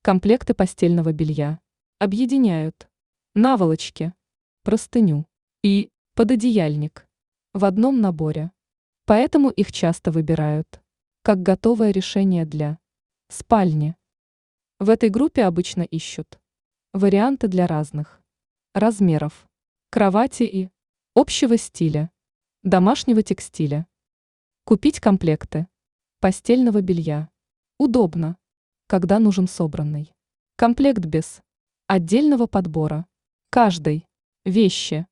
Комплекты постельного белья объединяют наволочки, простыню и пододеяльник в одном наборе. Поэтому их часто выбирают как готовое решение для спальни. В этой группе обычно ищут варианты для разных размеров, кровати и общего стиля, домашнего текстиля. Купить комплекты постельного белья удобно, когда нужен собранный комплект без отдельного подбора каждой вещи.